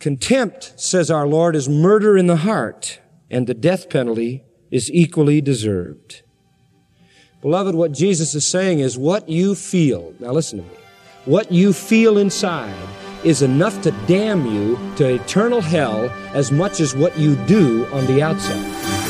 Contempt, says our Lord, is murder in the heart, and the death penalty is equally deserved. Beloved, what Jesus is saying is what you feel, now listen to me, what you feel inside is enough to damn you to eternal hell as much as what you do on the outside.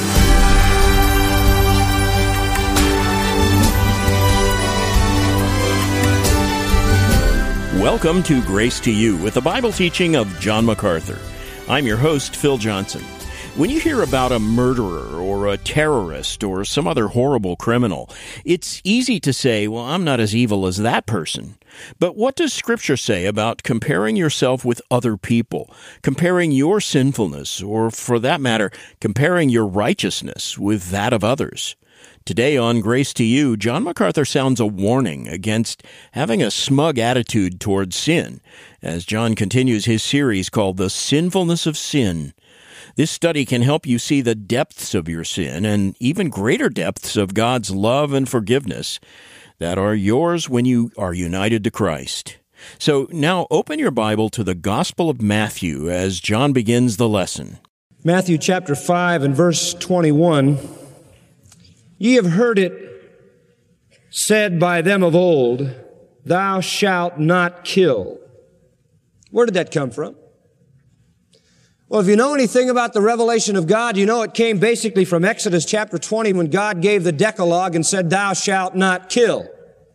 Welcome to Grace to You with the Bible teaching of John MacArthur. I'm your host, Phil Johnson. When you hear about a murderer or a terrorist or some other horrible criminal, it's easy to say, well, I'm not as evil as that person. But what does Scripture say about comparing yourself with other people, comparing your sinfulness, or for that matter, comparing your righteousness with that of others? Today on Grace to You, John MacArthur sounds a warning against having a smug attitude towards sin, as John continues his series called The Sinfulness of Sin. This study can help you see the depths of your sin and even greater depths of God's love and forgiveness that are yours when you are united to Christ. So now open your Bible to the Gospel of Matthew as John begins the lesson. Matthew chapter 5 and verse 21. Ye have heard it said by them of old, Thou shalt not kill. Where did that come from? Well, if you know anything about the revelation of God, you know it came basically from Exodus chapter 20 when God gave the Decalogue and said, Thou shalt not kill.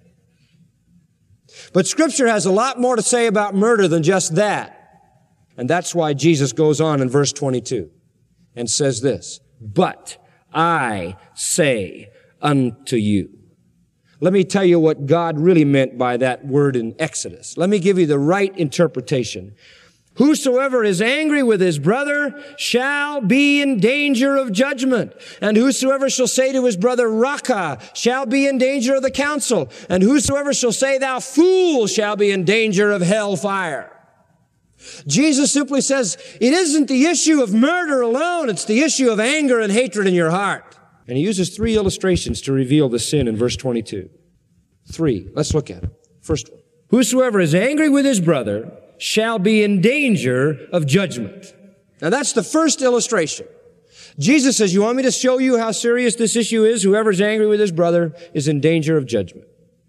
But Scripture has a lot more to say about murder than just that. And that's why Jesus goes on in verse 22 and says this, But I say unto you. Let me tell you what God really meant by that word in Exodus. Let me give you the right interpretation. Whosoever is angry with his brother shall be in danger of judgment. And whosoever shall say to his brother, Raca, shall be in danger of the council. And whosoever shall say, Thou fool, shall be in danger of hell fire. Jesus simply says, it isn't the issue of murder alone, it's the issue of anger and hatred in your heart. And he uses three illustrations to reveal the sin in verse 22. Three. Let's look at them. First one. Whosoever is angry with his brother shall be in danger of judgment. Now that's the first illustration. Jesus says, you want me to show you how serious this issue is? Whoever's angry with his brother is in danger of judgment.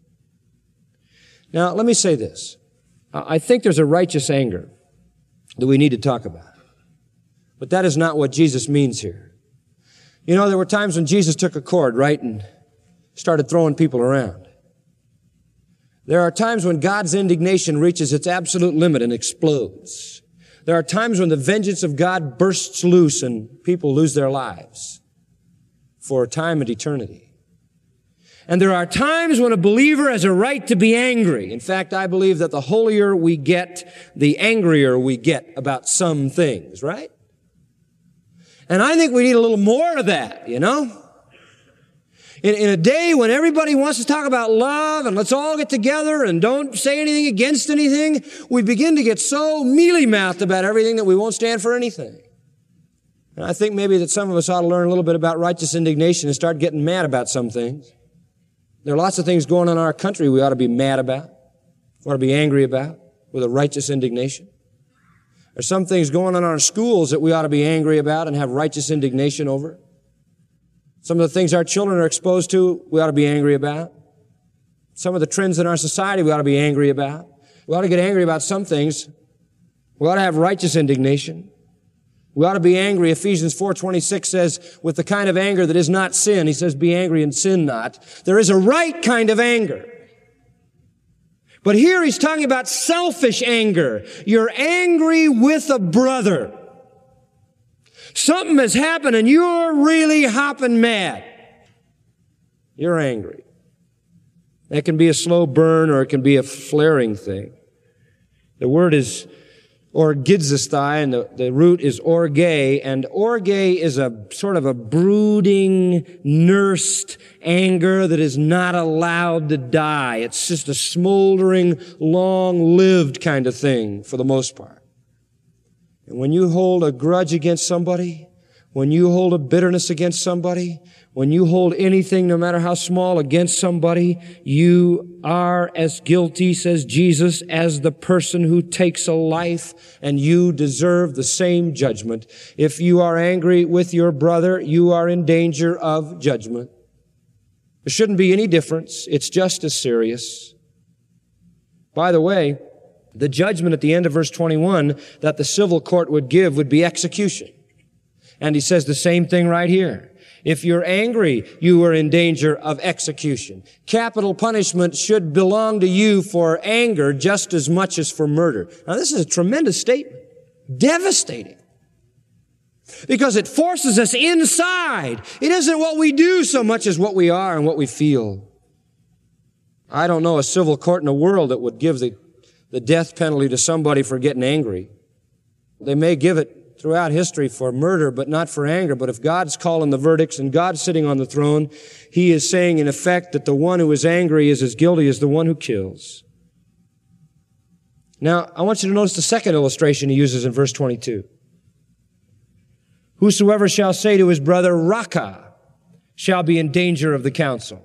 Now, let me say this. I think there's a righteous anger that we need to talk about. But that is not what Jesus means here. You know, there were times when Jesus took a cord, right, and started throwing people around. There are times when God's indignation reaches its absolute limit and explodes. There are times when the vengeance of God bursts loose and people lose their lives for time and eternity. And there are times when a believer has a right to be angry. In fact, I believe that the holier we get, the angrier we get about some things, right? And I think we need a little more of that, you know? In a day when everybody wants to talk about love and let's all get together and don't say anything against anything, we begin to get so mealy-mouthed about everything that we won't stand for anything. And I think maybe that some of us ought to learn a little bit about righteous indignation and start getting mad about some things. There are lots of things going on in our country we ought to be mad about, ought to be angry about, with a righteous indignation. There's some things going on in our schools that we ought to be angry about and have righteous indignation over. Some of the things our children are exposed to, we ought to be angry about. Some of the trends in our society we ought to be angry about. We ought to get angry about some things. We ought to have righteous indignation. We ought to be angry. Ephesians 4:26 says, with the kind of anger that is not sin. He says, be angry and sin not. There is a right kind of anger. But here he's talking about selfish anger. You're angry with a brother. Something has happened and you're really hopping mad. You're angry. That can be a slow burn or it can be a flaring thing. The word is orgizesthai, and the root is orge, and orge is a sort of a brooding, nursed anger that is not allowed to die. It's just a smoldering, long-lived kind of thing for the most part. And when you hold a grudge against somebody, when you hold a bitterness against somebody, when you hold anything, no matter how small, against somebody, you are as guilty, says Jesus, as the person who takes a life, and you deserve the same judgment. If you are angry with your brother, you are in danger of judgment. There shouldn't be any difference. It's just as serious. By the way, the judgment at the end of verse 21 that the civil court would give would be execution. And he says the same thing right here. If you're angry, you are in danger of execution. Capital punishment should belong to you for anger just as much as for murder. Now, this is a tremendous statement. Devastating. Because it forces us inside. It isn't what we do so much as what we are and what we feel. I don't know a civil court in the world that would give the death penalty to somebody for getting angry. They may give it throughout history for murder, but not for anger. But if God's calling the verdicts and God's sitting on the throne, He is saying in effect that the one who is angry is as guilty as the one who kills. Now, I want you to notice the second illustration He uses in verse 22. Whosoever shall say to his brother, Raca, shall be in danger of the council.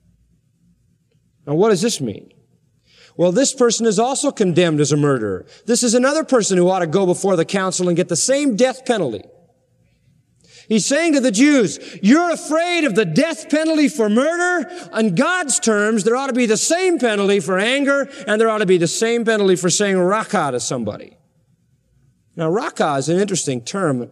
Now, what does this mean? Well, this person is also condemned as a murderer. This is another person who ought to go before the council and get the same death penalty. He's saying to the Jews, you're afraid of the death penalty for murder? On God's terms, there ought to be the same penalty for anger, and there ought to be the same penalty for saying Raca to somebody. Now, Raca is an interesting term.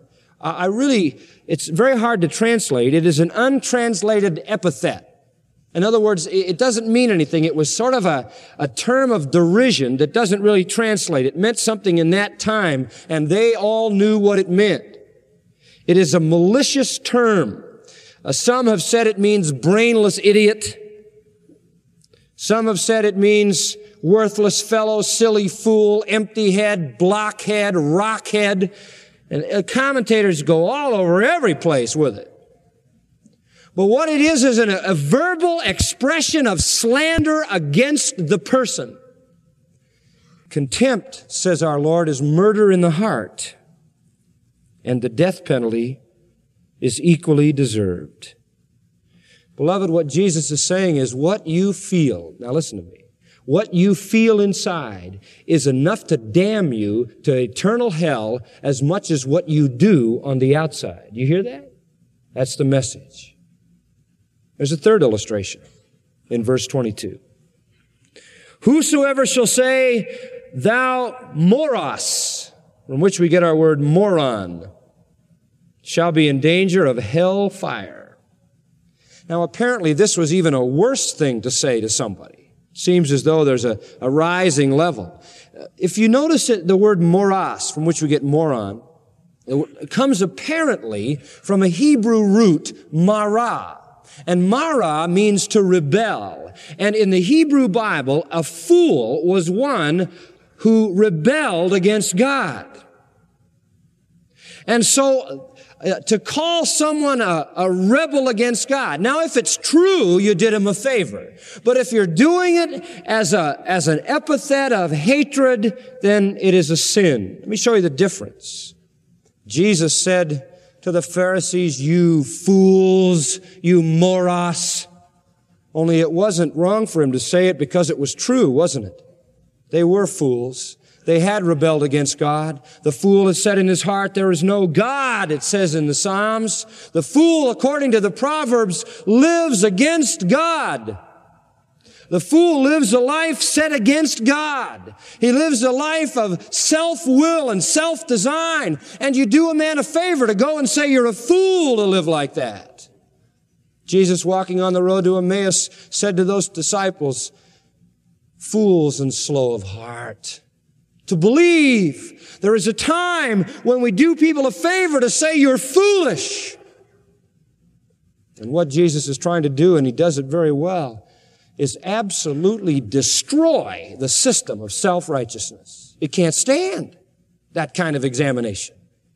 It's very hard to translate. It is an untranslated epithet. In other words, it doesn't mean anything. It was sort of a term of derision that doesn't really translate. It meant something in that time, and they all knew what it meant. It is a malicious term. Some have said it means brainless idiot. Some have said it means worthless fellow, silly fool, empty head, blockhead, rockhead. And commentators go all over every place with it. But what it is a verbal expression of slander against the person. Contempt, says our Lord, is murder in the heart, and the death penalty is equally deserved. Beloved, what Jesus is saying is what you feel, now listen to me, what you feel inside is enough to damn you to eternal hell as much as what you do on the outside. You hear that? That's the message. There's a third illustration in verse 22. Whosoever shall say, thou moros, from which we get our word moron, shall be in danger of hell fire. Now, apparently, this was even a worse thing to say to somebody. Seems as though there's a rising level. If you notice the word moros, from which we get moron, it comes apparently from a Hebrew root, marah. And Mara means to rebel. And in the Hebrew Bible, a fool was one who rebelled against God. And so, to call someone a rebel against God. Now, if it's true, you did him a favor. But if you're doing it as an epithet of hatred, then it is a sin. Let me show you the difference. Jesus said to the Pharisees, you fools, you moros. Only it wasn't wrong for him to say it because it was true, wasn't it? They were fools. They had rebelled against God. The fool has said in his heart, there is no God, it says in the Psalms. The fool, according to the Proverbs, lives against God. The fool lives a life set against God. He lives a life of self-will and self-design. And you do a man a favor to go and say you're a fool to live like that. Jesus, walking on the road to Emmaus, said to those disciples, fools and slow of heart to believe. There is a time when we do people a favor to say you're foolish. And what Jesus is trying to do, and He does it very well, is absolutely destroy the system of self-righteousness. It can't stand that kind of examination.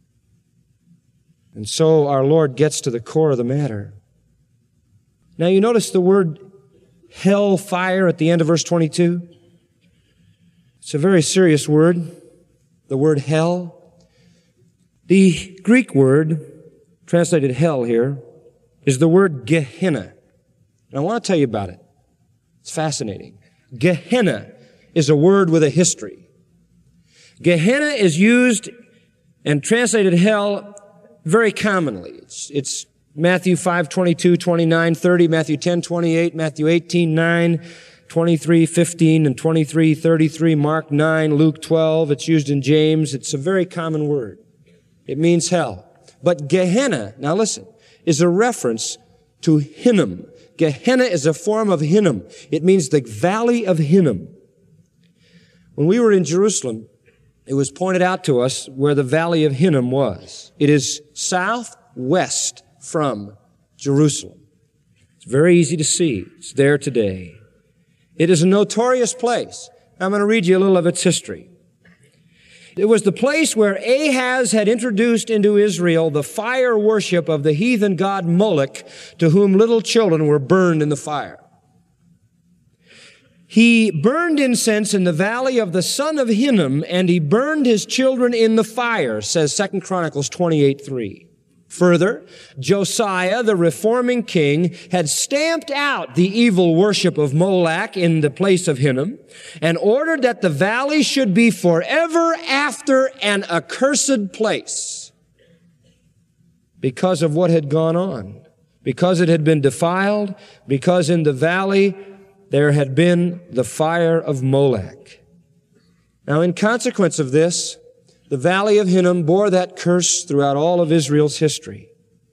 And so our Lord gets to the core of the matter. Now you notice the word hell fire at the end of verse 22? It's a very serious word, the word hell. The Greek word translated hell here, is the word Gehenna. And I want to tell you about it. It's fascinating. Gehenna is a word with a history. Gehenna is used and translated hell very commonly. It's Matthew 5:22, 29, 30, Matthew 10:28, Matthew 18:9, 23:15, and 23:33, Mark 9, Luke 12. It's used in James. It's a very common word. It means hell. But Gehenna, now listen, is a reference to Hinnom. Gehenna is a form of Hinnom. It means the valley of Hinnom. When we were in Jerusalem, it was pointed out to us where the valley of Hinnom was. It is southwest from Jerusalem. It's very easy to see. It's there today. It is a notorious place. I'm going to read you a little of its history. It was the place where Ahaz had introduced into Israel the fire worship of the heathen god Moloch, to whom little children were burned in the fire. He burned incense in the valley of the son of Hinnom, and he burned his children in the fire, says 2 Chronicles 28:3. Further, Josiah, the reforming king, had stamped out the evil worship of Moloch in the place of Hinnom and ordered that the valley should be forever after an accursed place because of what had gone on, because it had been defiled, because in the valley there had been the fire of Moloch. Now, in consequence of this, the valley of Hinnom bore that curse throughout all of Israel's history.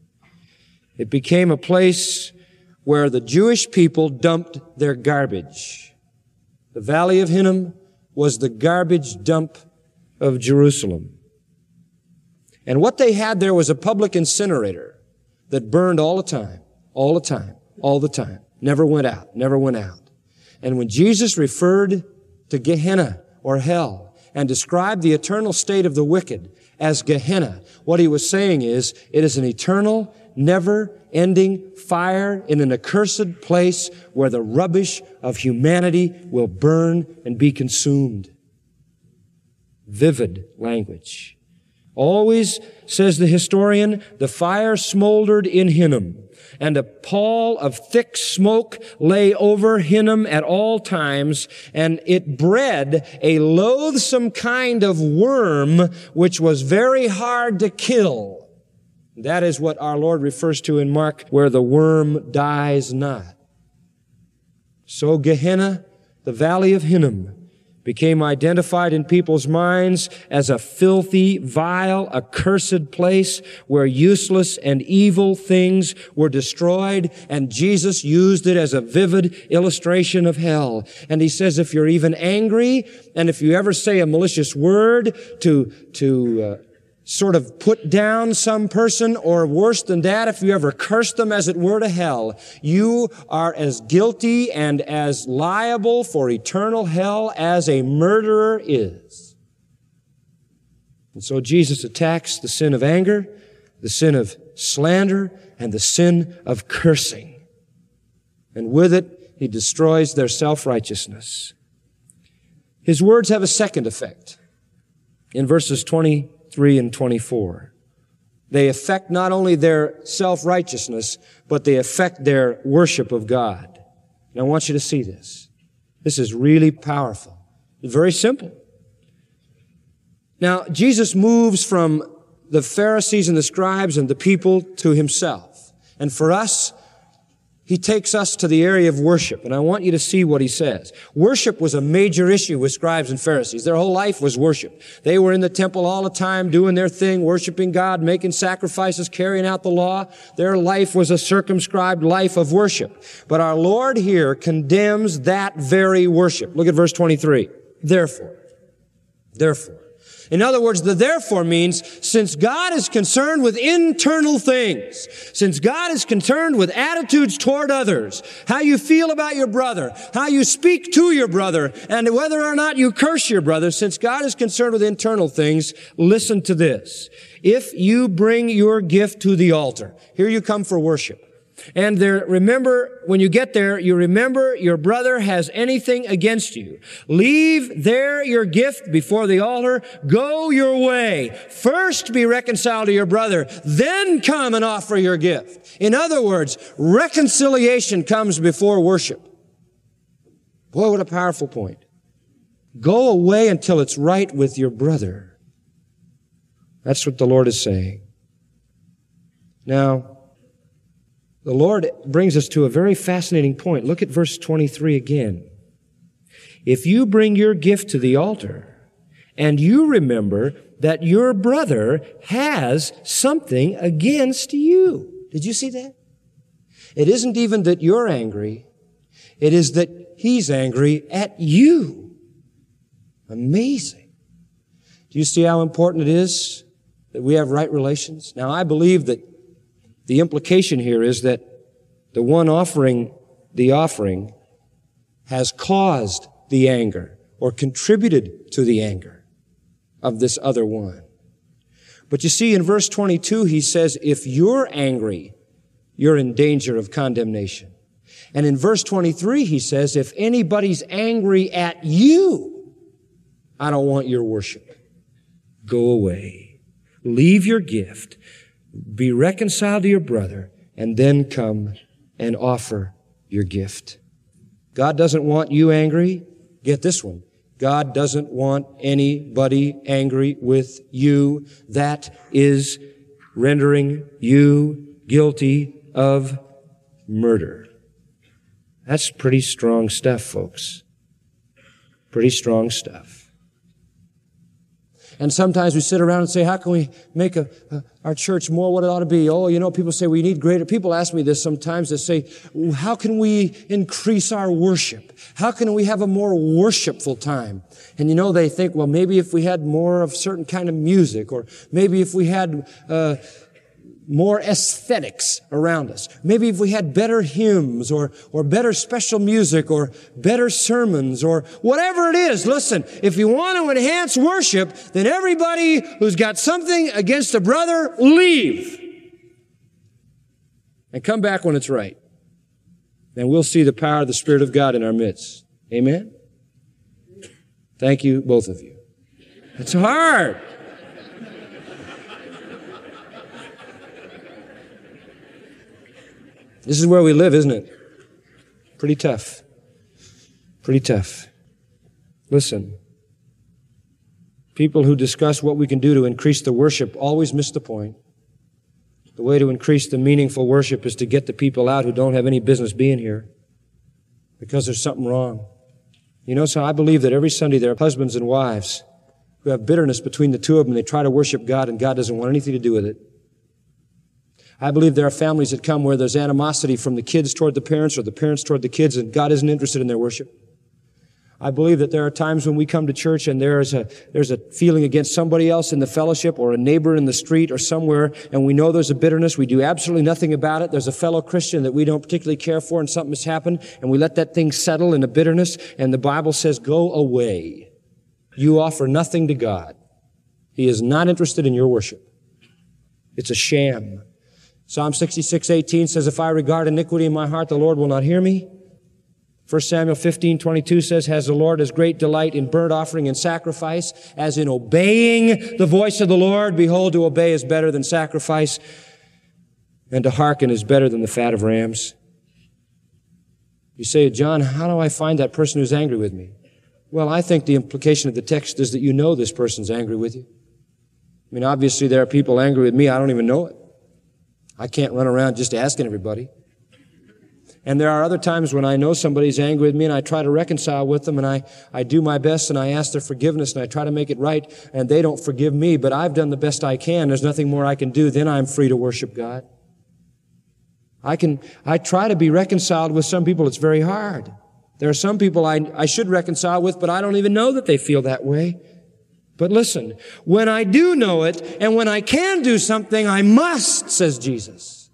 It became a place where the Jewish people dumped their garbage. The valley of Hinnom was the garbage dump of Jerusalem. And what they had there was a public incinerator that burned all the time, all the time, all the time. Never went out, never went out. And when Jesus referred to Gehenna or hell, and described the eternal state of the wicked as Gehenna, what he was saying is, it is an eternal, never-ending fire in an accursed place where the rubbish of humanity will burn and be consumed. Vivid language. Always, says the historian, the fire smoldered in Hinnom, and a pall of thick smoke lay over Hinnom at all times, and it bred a loathsome kind of worm which was very hard to kill. That is what our Lord refers to in Mark, where the worm dies not. So Gehenna, the valley of Hinnom, became identified in people's minds as a filthy, vile, accursed place where useless and evil things were destroyed, and Jesus used it as a vivid illustration of hell. And he says, if you're even angry, and if you ever say a malicious word to sort of put down some person, or worse than that, if you ever curse them as it were to hell, you are as guilty and as liable for eternal hell as a murderer is. And so Jesus attacks the sin of anger, the sin of slander, and the sin of cursing. And with it, he destroys their self-righteousness. His words have a second effect. In verses 23 and 24. They affect not only their self-righteousness, but they affect their worship of God. And I want you to see this. This is really powerful. It's very simple. Now, Jesus moves from the Pharisees and the scribes and the people to himself. And for us, he takes us to the area of worship, and I want you to see what he says. Worship was a major issue with scribes and Pharisees. Their whole life was worship. They were in the temple all the time, doing their thing, worshiping God, making sacrifices, carrying out the law. Their life was a circumscribed life of worship. But our Lord here condemns that very worship. Look at verse 23. Therefore. In other words, the therefore means, since God is concerned with internal things, since God is concerned with attitudes toward others, how you feel about your brother, how you speak to your brother, and whether or not you curse your brother, since God is concerned with internal things, listen to this. If you bring your gift to the altar, here you come for worship. And remember, when you get there, you remember your brother has anything against you. Leave there your gift before the altar. Go your way. First be reconciled to your brother, then come and offer your gift. In other words, reconciliation comes before worship. Boy, what a powerful point. Go away until it's right with your brother. That's what the Lord is saying. Now, the Lord brings us to a very fascinating point. Look at verse 23 again. If you bring your gift to the altar, and you remember that your brother has something against you. Did you see that? It isn't even that you're angry. It is that he's angry at you. Amazing. Do you see how important it is that we have right relations? Now, I believe that the implication here is that the one offering the offering has caused the anger or contributed to the anger of this other one. But you see, in verse 22, he says, if you're angry, you're in danger of condemnation. And in verse 23, he says, if anybody's angry at you, I don't want your worship. Go away. Leave your gift. Be reconciled to your brother, and then come and offer your gift. God doesn't want you angry. Get this one. God doesn't want anybody angry with you. That is rendering you guilty of murder. That's pretty strong stuff, folks. Pretty strong stuff. And sometimes we sit around and say, how can we make our church more what it ought to be? Oh, people say we need greater. People ask me this sometimes. They say, how can we increase our worship? How can we have a more worshipful time? And they think, well, maybe if we had more of certain kind of music, or maybe if we had more aesthetics around us. Maybe if we had better hymns or better special music or better sermons or whatever it is. Listen, if you want to enhance worship, then everybody who's got something against a brother, leave. And come back when it's right. And we'll see the power of the Spirit of God in our midst. Amen? Thank you, both of you. It's hard. This is where we live, isn't it? Pretty tough. Pretty tough. Listen. People who discuss what we can do to increase the worship always miss the point. The way to increase the meaningful worship is to get the people out who don't have any business being here because there's something wrong. So I believe that every Sunday there are husbands and wives who have bitterness between the two of them. They try to worship God, and God doesn't want anything to do with it. I believe there are families that come where there's animosity from the kids toward the parents or the parents toward the kids, and God isn't interested in their worship. I believe that there are times when we come to church and there's a feeling against somebody else in the fellowship or a neighbor in the street or somewhere, and we know there's a bitterness. We do absolutely nothing about it. There's a fellow Christian that we don't particularly care for, and something has happened, and we let that thing settle in a bitterness, and the Bible says, go away. You offer nothing to God. He is not interested in your worship. It's a sham. Psalm 66:18 says, if I regard iniquity in my heart, the Lord will not hear me. 1 Samuel 15:22 says, has the Lord as great delight in burnt offering and sacrifice as in obeying the voice of the Lord? Behold, to obey is better than sacrifice, and to hearken is better than the fat of rams. You say, John, how do I find that person who's angry with me? Well, I think the implication of the text is that you know this person's angry with you. Obviously there are people angry with me. I don't even know it. I can't run around just asking everybody. And there are other times when I know somebody's angry with me and I try to reconcile with them, and I do my best and I ask their forgiveness and I try to make it right, and they don't forgive me, but I've done the best I can. There's nothing more I can do. Then I'm free to worship God. I try to be reconciled with some people. It's very hard. There are some people I should reconcile with, but I don't even know that they feel that way. But listen, when I do know it, and when I can do something, I must, says Jesus.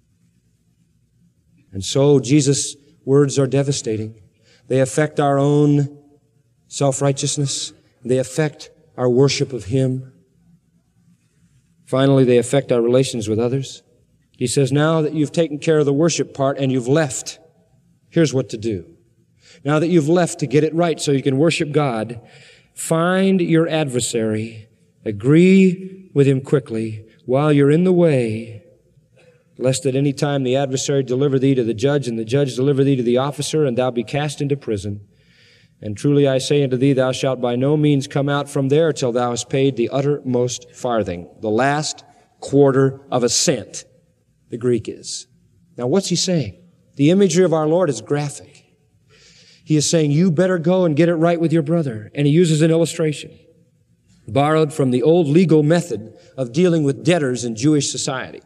And so Jesus' words are devastating. They affect our own self-righteousness. They affect our worship of Him. Finally, they affect our relations with others. He says, now that you've taken care of the worship part and you've left, here's what to do. Now that you've left to get it right so you can worship God, find your adversary, agree with him quickly while you're in the way, lest at any time the adversary deliver thee to the judge, and the judge deliver thee to the officer, and thou be cast into prison. And truly I say unto thee, thou shalt by no means come out from there till thou hast paid the uttermost farthing, the last quarter of a cent, the Greek is. Now what's he saying? The imagery of our Lord is graphic. He is saying, you better go and get it right with your brother. And he uses an illustration borrowed from the old legal method of dealing with debtors in Jewish society.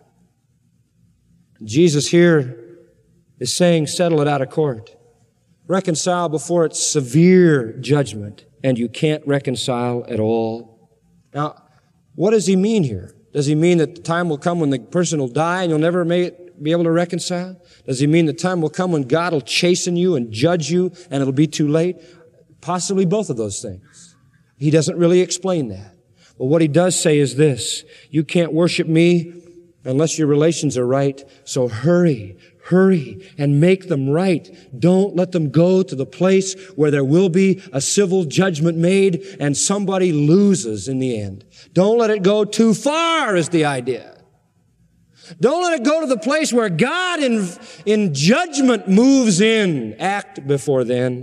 Jesus here is saying, settle it out of court. Reconcile before it's severe judgment, and you can't reconcile at all. Now, what does he mean here? Does he mean that the time will come when the person will die and you'll never be able to reconcile? Does he mean the time will come when God will chasten you and judge you and it'll be too late? Possibly both of those things. He doesn't really explain that. But what he does say is this: you can't worship me unless your relations are right, so hurry and make them right. Don't let them go to the place where there will be a civil judgment made and somebody loses in the end. Don't let it go too far is the idea. Don't let it go to the place where God in judgment moves in. Act before then.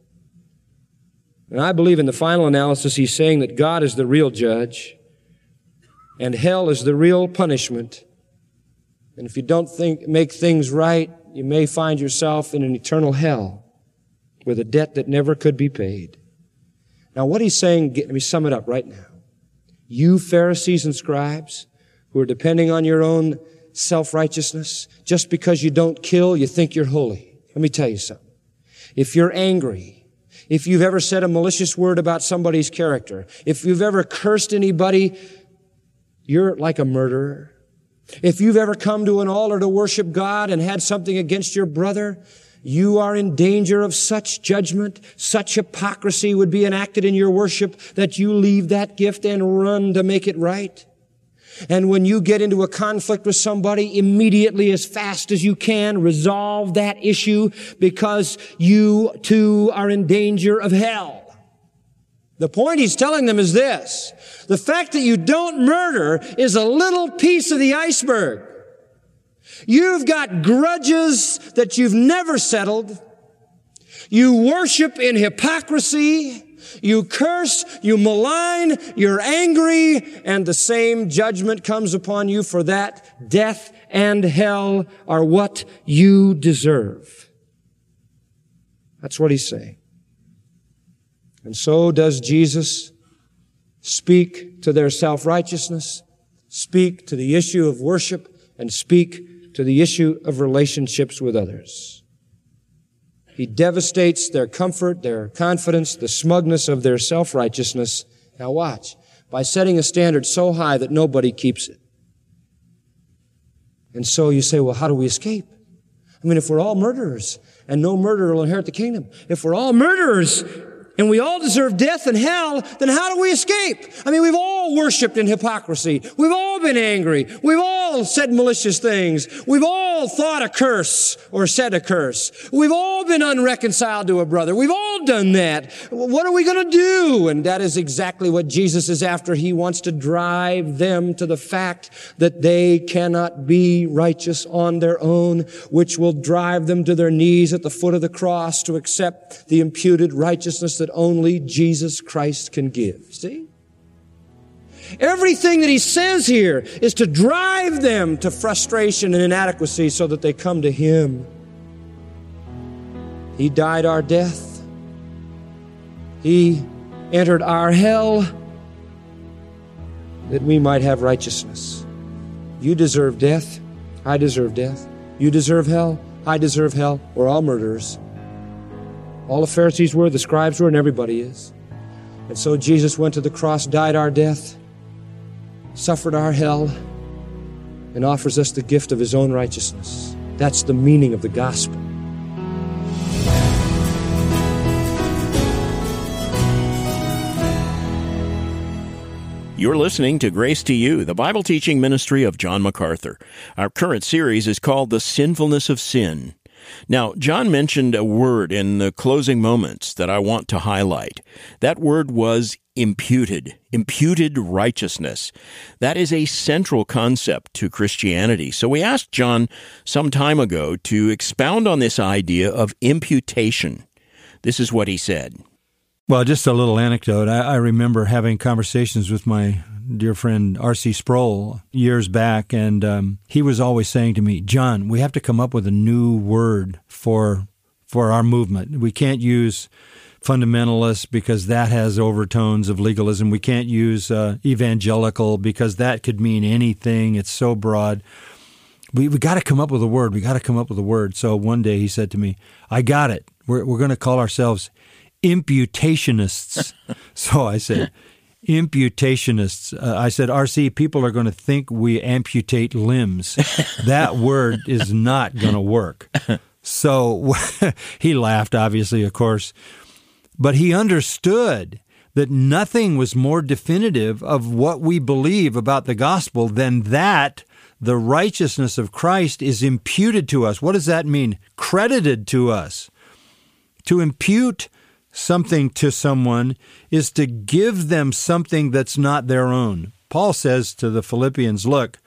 And I believe in the final analysis he's saying that God is the real judge and hell is the real punishment. And if you don't make things right, you may find yourself in an eternal hell with a debt that never could be paid. Now what he's saying, let me sum it up right now. You Pharisees and scribes who are depending on your own self-righteousness, just because you don't kill, you think you're holy. Let me tell you something. If you're angry, if you've ever said a malicious word about somebody's character, if you've ever cursed anybody, you're like a murderer. If you've ever come to an altar to worship God and had something against your brother, you are in danger of such judgment, such hypocrisy would be enacted in your worship that you leave that gift and run to make it right. And when you get into a conflict with somebody, immediately, as fast as you can, resolve that issue because you too are in danger of hell. The point he's telling them is this: the fact that you don't murder is a little piece of the iceberg. You've got grudges that you've never settled. You worship in hypocrisy. You curse, you malign, you're angry, and the same judgment comes upon you for that. Death and hell are what you deserve. That's what he's saying. And so does Jesus speak to their self-righteousness, speak to the issue of worship, and speak to the issue of relationships with others. He devastates their comfort, their confidence, the smugness of their self-righteousness. Now watch, by setting a standard so high that nobody keeps it. And so you say, well, how do we escape? I mean, if we're all murderers and no murderer will inherit the kingdom, if we're all murderers and we all deserve death and hell, then how do we escape? I mean, we've all worshiped in hypocrisy. We've all been angry. We've all said malicious things. We've all thought a curse or said a curse. We've all been unreconciled to a brother. We've all done that. What are we going to do? And that is exactly what Jesus is after. He wants to drive them to the fact that they cannot be righteous on their own, which will drive them to their knees at the foot of the cross to accept the imputed righteousness that only Jesus Christ can give. See? Everything that he says here is to drive them to frustration and inadequacy so that they come to him. He died our death. He entered our hell that we might have righteousness. You deserve death. I deserve death. You deserve hell. I deserve hell. We're all murderers. All the Pharisees were, the scribes were, and everybody is. And so Jesus went to the cross, died our death, suffered our hell, and offers us the gift of his own righteousness. That's the meaning of the gospel. You're listening to Grace to You, the Bible teaching ministry of John MacArthur. Our current series is called The Sinfulness of Sin. Now, John mentioned a word in the closing moments that I want to highlight. That word was imputed righteousness. That is a central concept to Christianity. So we asked John some time ago to expound on this idea of imputation. This is what he said. Well, just a little anecdote. I remember having conversations with my dear friend R.C. Sproul years back, and he was always saying to me, John, we have to come up with a new word for our movement. We can't use fundamentalist because that has overtones of legalism. We can't use evangelical because that could mean anything. It's so broad. We got to come up with a word. We got to come up with a word. So one day he said to me, I got it. We're going to call ourselves imputationists. So I said, imputationists. I said, RC, people are going to think we amputate limbs. That word is not going to work. So he laughed, obviously, of course. But he understood that nothing was more definitive of what we believe about the gospel than that the righteousness of Christ is imputed to us. What does that mean? Credited to us. To impute something to someone is to give them something that's not their own. Paul says to the Philippians, look,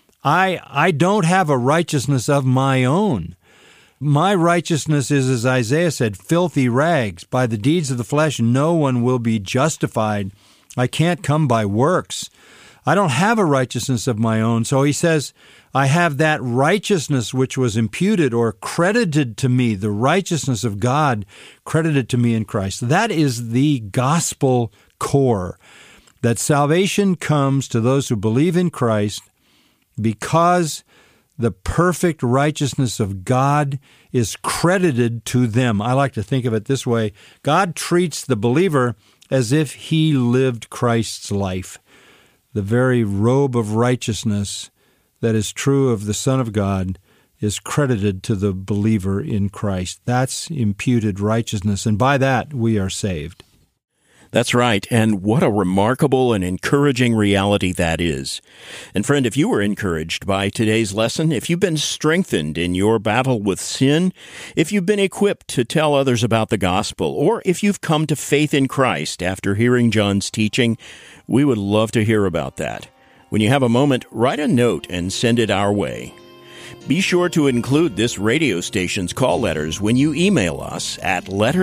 I don't have a righteousness of my own. My righteousness is, as Isaiah said, filthy rags. By the deeds of the flesh, no one will be justified. I can't come by works. I don't have a righteousness of my own. So he says, I have that righteousness which was imputed or credited to me, the righteousness of God credited to me in Christ. That is the gospel core, that salvation comes to those who believe in Christ because the perfect righteousness of God is credited to them. I like to think of it this way. God treats the believer as if he lived Christ's life. The very robe of righteousness that is true of the Son of God is credited to the believer in Christ. That's imputed righteousness, and by that we are saved. That's right, and what a remarkable and encouraging reality that is. And friend, if you were encouraged by today's lesson, if you've been strengthened in your battle with sin, if you've been equipped to tell others about the gospel, or if you've come to faith in Christ after hearing John's teaching, we would love to hear about that. When you have a moment, write a note and send it our way. Be sure to include this radio station's call letters when you email us at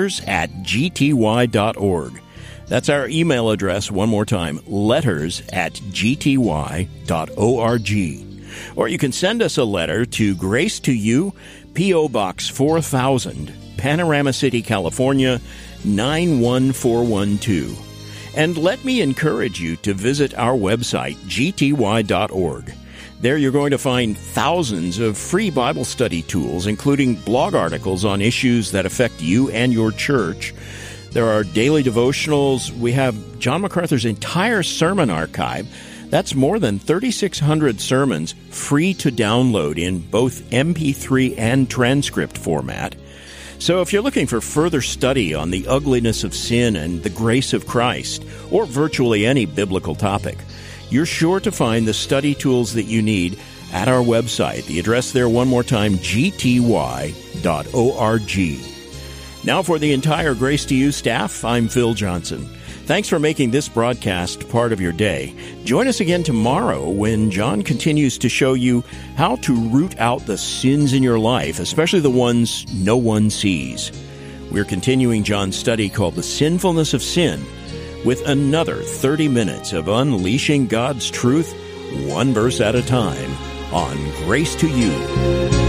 letters@gty.org. That's our email address one more time, letters@gty.org. Or you can send us a letter to Grace to You, P.O. Box 4000, Panorama City, California, 91412. And let me encourage you to visit our website, gty.org. There you're going to find thousands of free Bible study tools, including blog articles on issues that affect you and your church. There are daily devotionals. We have John MacArthur's entire sermon archive. That's more than 3,600 sermons free to download in both MP3 and transcript format. So if you're looking for further study on the ugliness of sin and the grace of Christ, or virtually any biblical topic, you're sure to find the study tools that you need at our website. The address there one more time, gty.org. Now for the entire Grace to You staff, I'm Phil Johnson. Thanks for making this broadcast part of your day. Join us again tomorrow when John continues to show you how to root out the sins in your life, especially the ones no one sees. We're continuing John's study called The Sinfulness of Sin with another 30 minutes of unleashing God's truth, one verse at a time, on Grace to You.